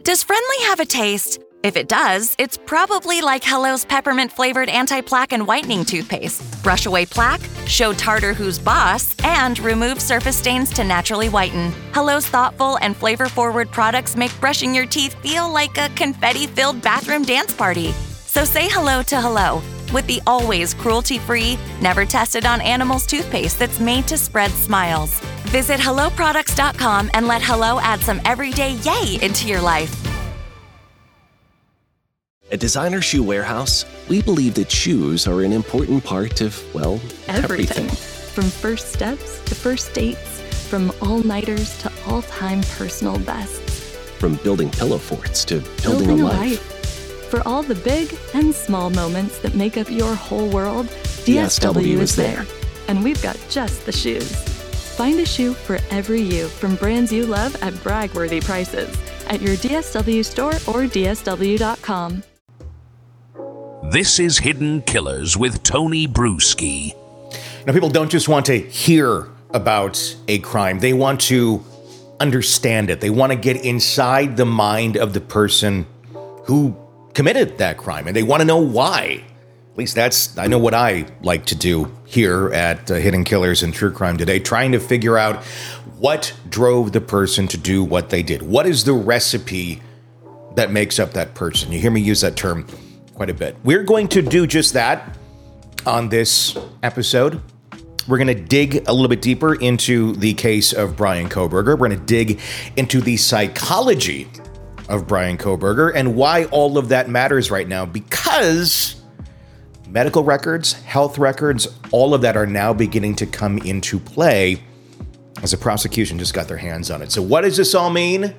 Does friendly have a taste? If it does, it's probably like Hello's peppermint-flavored anti-plaque and whitening toothpaste. Brush away plaque, show tartar who's boss, and remove surface stains to naturally whiten. Hello's thoughtful and flavor-forward products make brushing your teeth feel like a confetti-filled bathroom dance party. So say hello to Hello with the always cruelty-free, never tested on animals toothpaste that's made to spread smiles. Visit HelloProducts.com and let Hello add some everyday yay into your life. At Designer Shoe Warehouse, we believe that shoes are an important part of, well, everything. From first steps to first dates, from all-nighters to all-time personal bests. From building pillow forts to building a life. For all the big and small moments that make up your whole world, DSW is there. And we've got just the shoes. Find a shoe for every you from brands you love at brag-worthy prices at your DSW store or DSW.com. This is Hidden Killers with Tony Bruschi. Now, people don't just want to hear about a crime. They want to understand it. They want to get inside the mind of the person who committed that crime, and they want to know why. At least I know what I like to do here at Hidden Killers and True Crime Today, trying to figure out what drove the person to do what they did. What is the recipe that makes up that person? You hear me use that term quite a bit. We're going to do just that on this episode. We're going to dig a little bit deeper into the case of Bryan Kohberger. We're going to dig into the psychology of Bryan Kohberger and why all of that matters right now, because medical records, health records, all of that are now beginning to come into play as the prosecution just got their hands on it. So what does this all mean?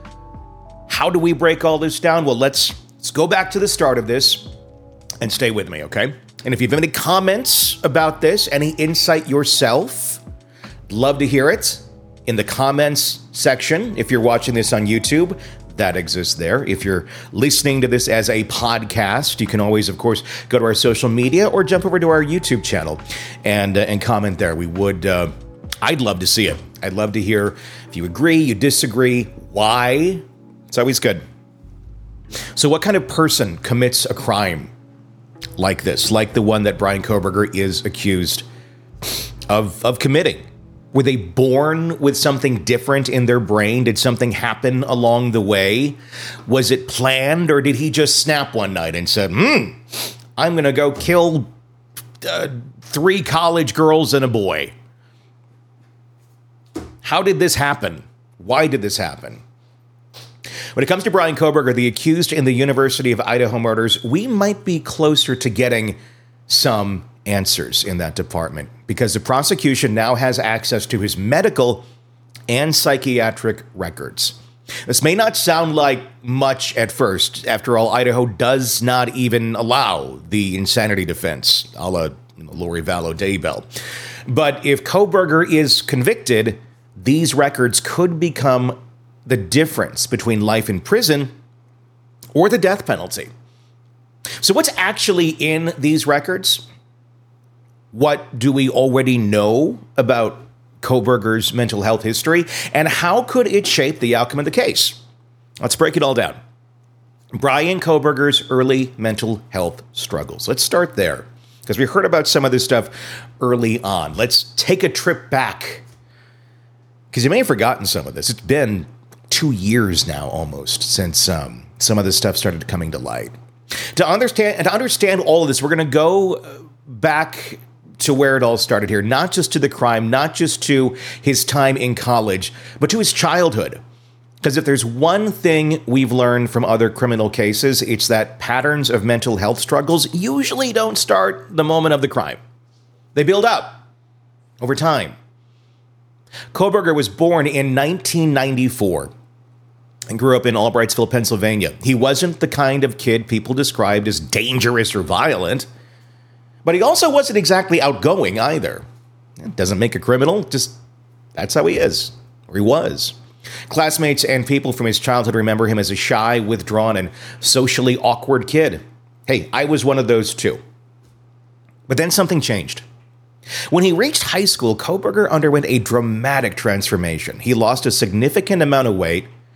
How do we break all this down? Well, let's go back to the start of this and stay with me, okay? And if you have any comments about this, any insight yourself, love to hear it in the comments section. If you're watching this on YouTube, that exists there. If you're listening to this as a podcast, you can always, of course, go to our social media or jump over to our YouTube channel and comment there. I'd love to see it. I'd love to hear if you agree, you disagree, why. It's always good. So what kind of person commits a crime like this, like the one that Bryan Kohberger is accused of committing? Were they born with something different in their brain? Did something happen along the way? Was it planned, or did he just snap one night and said, I'm going to go kill 3 college girls and a boy? How did this happen? Why did this happen? When it comes to Bryan Kohberger, the accused in the University of Idaho murders, we might be closer to getting some answers in that department, because the prosecution now has access to his medical and psychiatric records. This may not sound like much at first. After all, Idaho does not even allow the insanity defense, a la Lori Vallow Daybell. But if Kohberger is convicted, these records could become the difference between life in prison or the death penalty. So what's actually in these records? What do we already know about Kohberger's mental health history? And how could it shape the outcome of the case? Let's break it all down. Bryan Kohberger's early mental health struggles. Let's start there, because we heard about some of this stuff early on. Let's take a trip back, because you may have forgotten some of this. It's been 2 years now almost since some of this stuff started coming to light. To understand all of this, we're going to go back to where it all started here, not just to the crime, not just to his time in college, but to his childhood. Because if there's one thing we've learned from other criminal cases, it's that patterns of mental health struggles usually don't start the moment of the crime. They build up over time. Kohberger was born in 1994 and grew up in Albrightsville, Pennsylvania. He wasn't the kind of kid people described as dangerous or violent, but he also wasn't exactly outgoing either. It doesn't make a criminal, just that's how he is, or he was. Classmates and people from his childhood remember him as a shy, withdrawn, and socially awkward kid. Hey, I was one of those too. But then something changed. When he reached high school, Kohberger underwent a dramatic transformation. He lost a significant amount of weight,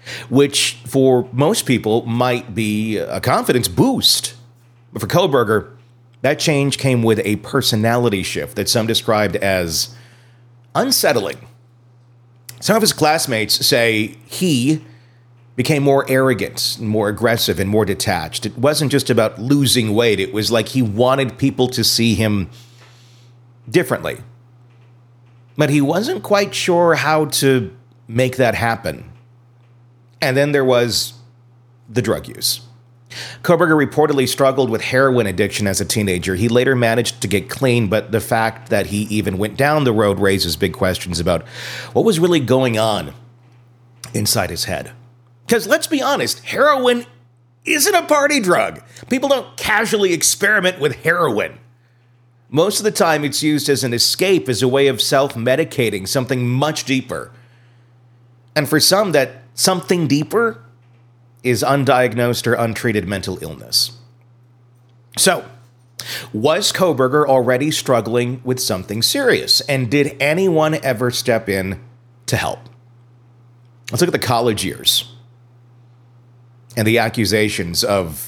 which for most people might be a confidence boost. But for Kohberger, that change came with a personality shift that some described as unsettling. Some of his classmates say he became more arrogant, more aggressive, and more detached. It wasn't just about losing weight. It was like he wanted people to see him differently. But he wasn't quite sure how to make that happen. And then there was the drug use. Kohberger reportedly struggled with heroin addiction as a teenager. He later managed to get clean, but the fact that he even went down the road raises big questions about what was really going on inside his head. Because let's be honest, heroin isn't a party drug. People don't casually experiment with heroin. Most of the time, it's used as an escape, as a way of self-medicating, something much deeper. And for some, that something deeper is undiagnosed or untreated mental illness. So, was Kohberger already struggling with something serious? And did anyone ever step in to help? Let's look at the college years and the accusations of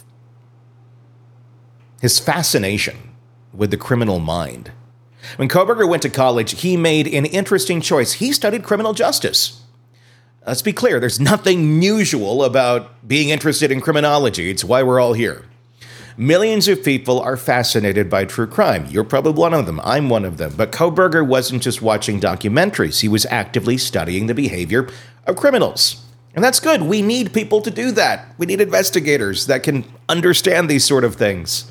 his fascination with the criminal mind. When Kohberger went to college, he made an interesting choice. He studied criminal justice. Let's be clear, there's nothing unusual about being interested in criminology. It's why we're all here. Millions of people are fascinated by true crime. You're probably one of them. I'm one of them. But Kohberger wasn't just watching documentaries. He was actively studying the behavior of criminals. And that's good. We need people to do that. We need investigators that can understand these sort of things.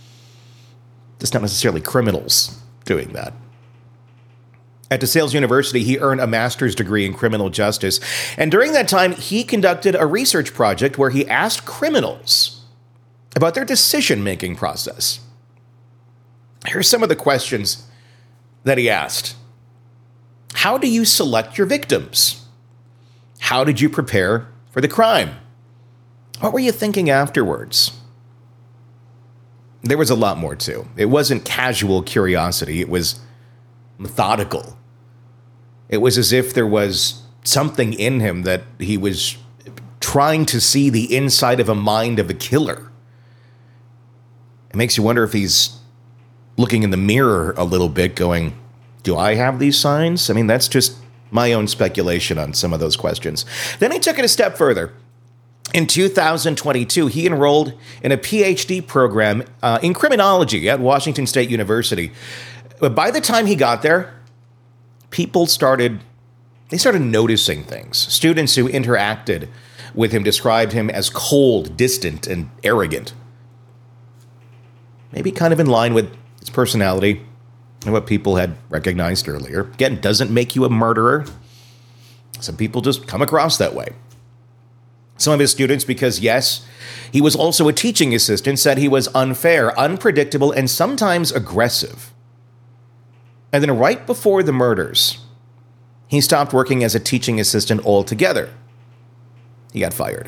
Just not necessarily criminals doing that. At DeSales University, he earned a master's degree in criminal justice. And during that time, he conducted a research project where he asked criminals about their decision-making process. Here's some of the questions that he asked. How do you select your victims? How did you prepare for the crime? What were you thinking afterwards? There was a lot more, too. It wasn't casual curiosity. It was methodical. It was as if there was something in him that he was trying to see the inside of a mind of a killer. It makes you wonder if he's looking in the mirror a little bit going, do I have these signs? I mean, that's just my own speculation on some of those questions. Then he took it a step further. In 2022, he enrolled in a PhD program in criminology at Washington State University. But by the time he got there, people started noticing things. Students who interacted with him described him as cold, distant, and arrogant. Maybe kind of in line with his personality and what people had recognized earlier. Again, doesn't make you a murderer. Some people just come across that way. Some of his students, because yes, he was also a teaching assistant, said he was unfair, unpredictable, and sometimes aggressive. And then right before the murders, he stopped working as a teaching assistant altogether. He got fired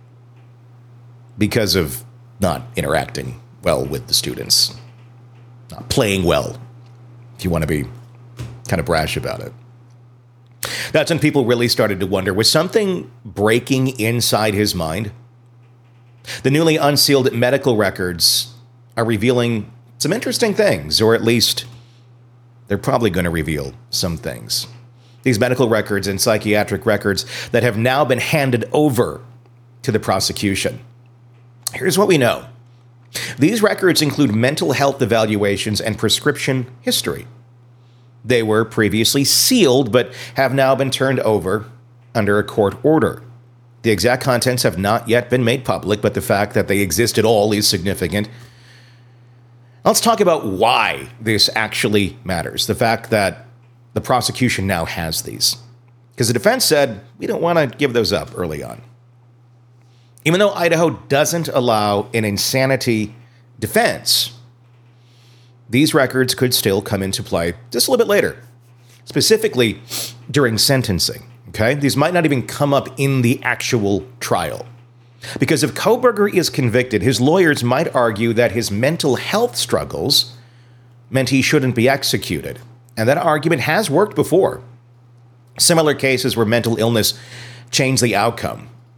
because of not interacting well with the students, not playing well, if you want to be kind of brash about it. That's when people really started to wonder, was something breaking inside his mind? The newly unsealed medical records are revealing some interesting things, or at least they're probably going to reveal some things. These medical records and psychiatric records that have now been handed over to the prosecution. Here's what we know. These records include mental health evaluations and prescription history. They were previously sealed, but have now been turned over under a court order. The exact contents have not yet been made public, but the fact that they exist at all is significant. Let's talk about why this actually matters. The fact that the prosecution now has these. Because the defense said, we don't want to give those up early on. Even though Idaho doesn't allow an insanity defense, these records could still come into play just a little bit later, specifically during sentencing. Okay, these might not even come up in the actual trial. Because if Kohberger is convicted, his lawyers might argue that his mental health struggles meant he shouldn't be executed. And that argument has worked before. Similar cases where mental illness changed the outcome.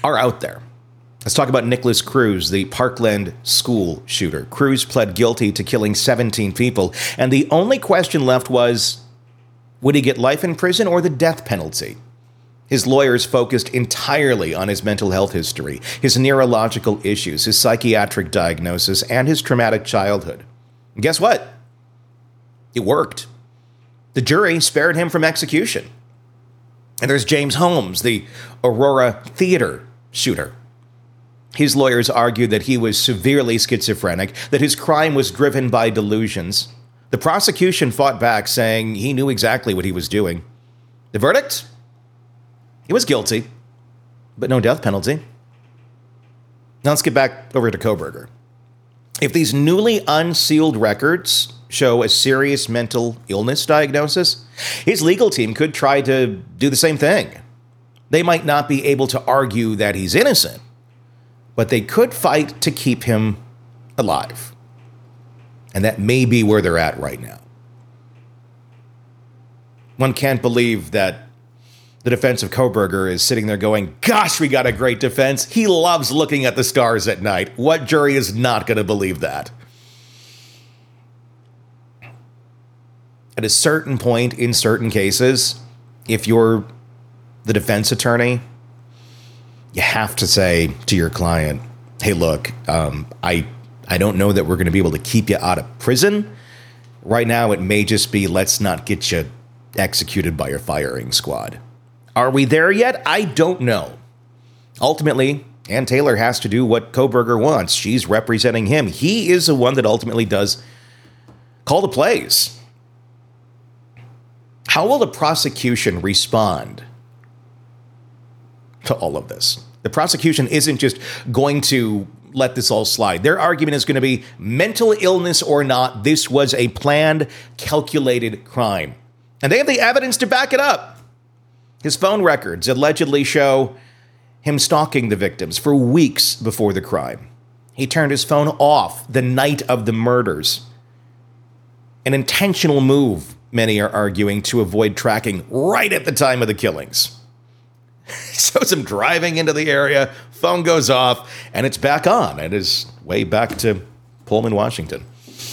are out there. Let's talk about Nicholas Cruz, the Parkland school shooter. Cruz pled guilty to killing 17 people, and the only question left was, would he get life in prison or the death penalty? His lawyers focused entirely on his mental health history, his neurological issues, his psychiatric diagnosis, and his traumatic childhood. And guess what? It worked. The jury spared him from execution. And there's James Holmes, the Aurora Theater shooter. His lawyers argued that he was severely schizophrenic, that his crime was driven by delusions. The prosecution fought back, saying he knew exactly what he was doing. The verdict? He was guilty, but no death penalty. Now let's get back over to Kohberger. If these newly unsealed records show a serious mental illness diagnosis, his legal team could try to do the same thing. They might not be able to argue that he's innocent, but they could fight to keep him alive. And that may be where they're at right now. One can't believe that the defense of Kohberger is sitting there going, gosh, we got a great defense. He loves looking at the stars at night. What jury is not going to believe that? At a certain point, in certain cases, if you're the defense attorney, you have to say to your client, hey, look, I don't know that we're going to be able to keep you out of prison. Right now, it may just be, let's not get you executed by your firing squad. Are we there yet? I don't know. Ultimately, Ann Taylor has to do what Kohberger wants. She's representing him. He is the one that ultimately does call the plays. How will the prosecution respond to all of this? The prosecution isn't just going to let this all slide. Their argument is going to be mental illness or not. This was a planned, calculated crime. And they have the evidence to back it up. His phone records allegedly show him stalking the victims for weeks before the crime. He turned his phone off the night of the murders. An intentional move, many are arguing, to avoid tracking right at the time of the killings. Shows him driving into the area, phone goes off, and it's back on. It is way back to Pullman, Washington.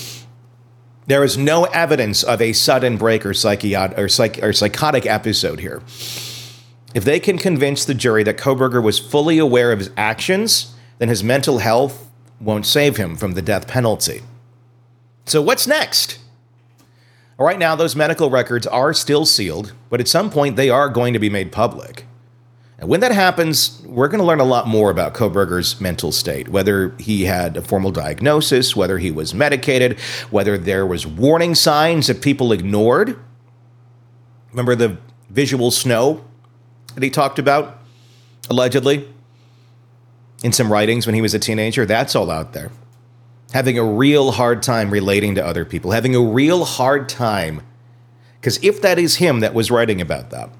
There is no evidence of a sudden break or psychotic episode here. If they can convince the jury that Kohberger was fully aware of his actions, then his mental health won't save him from the death penalty. So what's next? Right now, those medical records are still sealed, but at some point they are going to be made public. And when that happens, we're going to learn a lot more about Kohberger's mental state, whether he had a formal diagnosis, whether he was medicated, whether there was warning signs that people ignored. Remember the visual snow that he talked about, allegedly, in some writings when he was a teenager? That's all out there. Having a real hard time relating to other people, having a real hard time, because if that is him that was writing about that,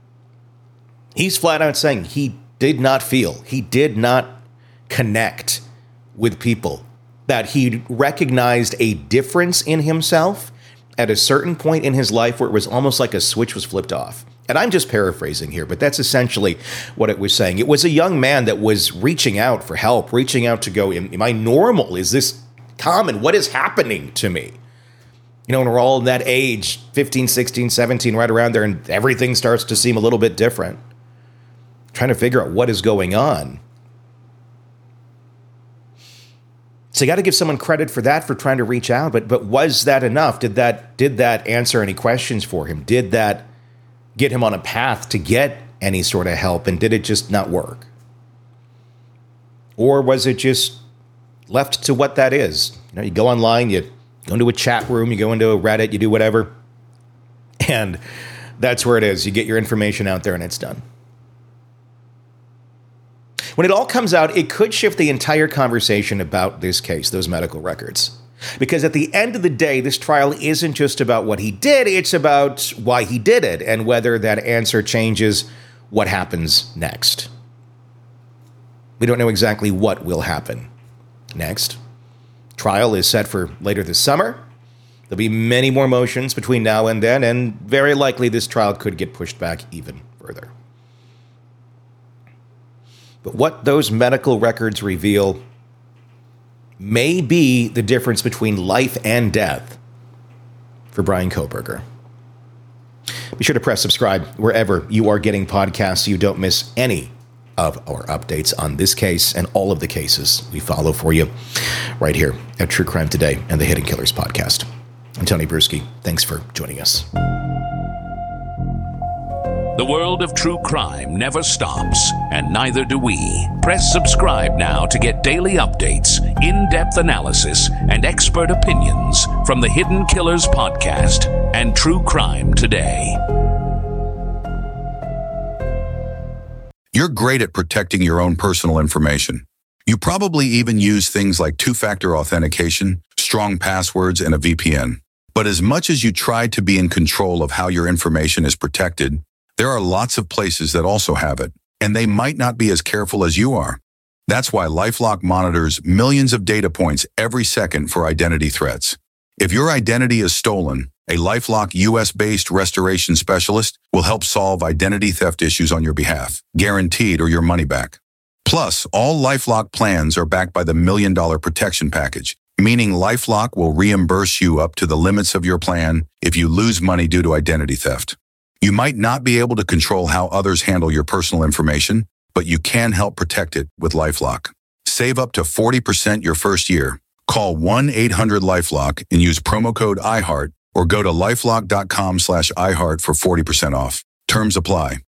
he's flat out saying he did not feel, he did not connect with people, that he recognized a difference in himself at a certain point in his life where it was almost like a switch was flipped off. And I'm just paraphrasing here, but that's essentially what it was saying. It was a young man that was reaching out for help, reaching out to go, am I normal? Is this common? What is happening to me? You know, when we're all in that age, 15, 16, 17, right around there, and everything starts to seem a little bit different. Trying to figure out what is going on. So you got to give someone credit for that, for trying to reach out. But was that enough? Did that answer any questions for him? Did that get him on a path to get any sort of help? And did it just not work? Or was it just left to what that is? You know, you go online, you go into a chat room, you go into a Reddit, you do whatever. And that's where it is. You get your information out there and it's done. When it all comes out, it could shift the entire conversation about this case, those medical records. Because at the end of the day, this trial isn't just about what he did, it's about why he did it and whether that answer changes what happens next. We don't know exactly what will happen next. Trial is set for later this summer. There'll be many more motions between now and then, and very likely this trial could get pushed back even further. But what those medical records reveal may be the difference between life and death for Bryan Kohberger. Be sure to press subscribe wherever you are getting podcasts so you don't miss any of our updates on this case and all of the cases we follow for you right here at True Crime Today and the Hidden Killers podcast. I'm Tony Bruschi. Thanks for joining us. The world of true crime never stops, and neither do we. Press subscribe now to get daily updates, in-depth analysis, and expert opinions from the Hidden Killers podcast and True Crime Today. You're great at protecting your own personal information. You probably even use things like two-factor authentication, strong passwords, and a VPN. But as much as you try to be in control of how your information is protected, there are lots of places that also have it, and they might not be as careful as you are. That's why LifeLock monitors millions of data points every second for identity threats. If your identity is stolen, a LifeLock US-based restoration specialist will help solve identity theft issues on your behalf, guaranteed or your money back. Plus, all LifeLock plans are backed by the $1 Million Protection Package, meaning LifeLock will reimburse you up to the limits of your plan if you lose money due to identity theft. You might not be able to control how others handle your personal information, but you can help protect it with LifeLock. Save up to 40% your first year. Call 1-800-LifeLock and use promo code IHEART or go to lifelock.com/iHeart for 40% off. Terms apply.